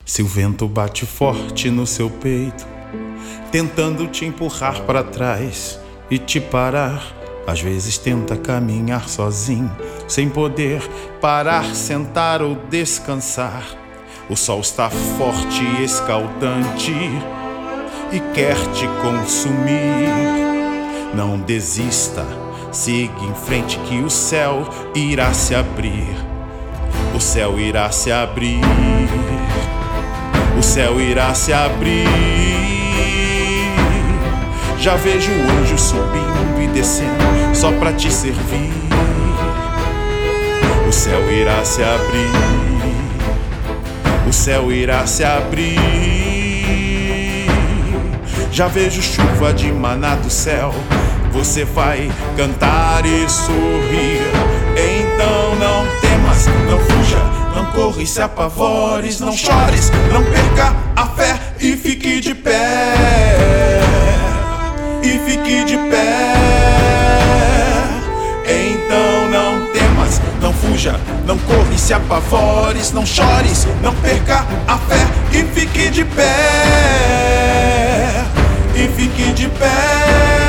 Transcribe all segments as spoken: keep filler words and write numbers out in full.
Se o vento bate forte no seu peito, tentando te empurrar para trás e te parar, às vezes tenta caminhar sozinho, sem poder parar, sentar ou descansar. O sol está forte e escaldante e quer te consumir. Não desista, siga em frente que o céu irá se abrir. O céu irá se abrir. O céu irá se abrir. Já vejo o anjo subindo e descendo só pra te servir. O céu irá se abrir. O céu irá se abrir. Já vejo chuva de maná do céu. Você vai cantar e sorrir. Então não temas, não fuja, não corra e se apavores, não chores, não perca a fé e fique de pé. E fique de pé. Então não temas, não fuja, não corra e se apavores, não chores, não perca a fé e fique de pé. E fique de pé.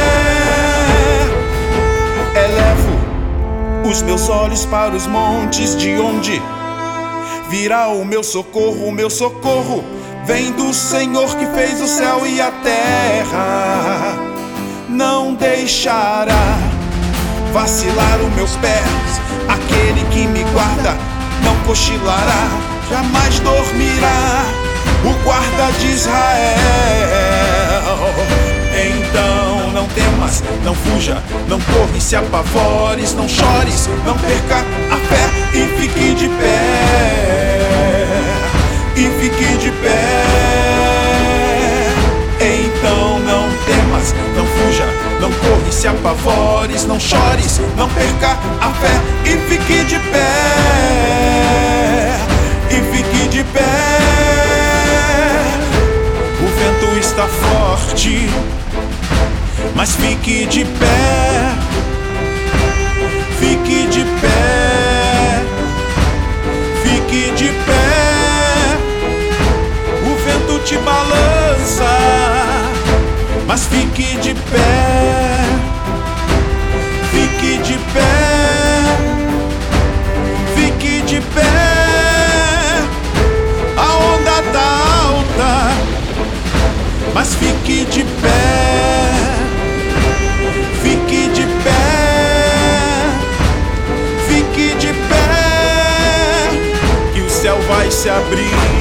Elevo os meus olhos para os montes, de onde virá o meu socorro. O meu socorro vem do Senhor que fez o céu e a terra. Não deixará vacilar os meus pés. Aquele que me guarda não cochilará, jamais dormirá, o guarda de Israel. Então não temas, não fuja, não corra e se apavores, não chores, não perca a fé e fique de pé. E fique de pé. Então não temas, não fuja, não corra e se apavores, não chores, não perca a fé e fique de pé. E fique de pé. O vento está forte, mas fique de pé. Fique de pé. Fique de pé. O vento te balança, mas fique de pé. Fique de pé. Fique de pé. A onda tá alta, mas fique de pé. Fique de pé. Fique de pé. Que o céu vai se abrir.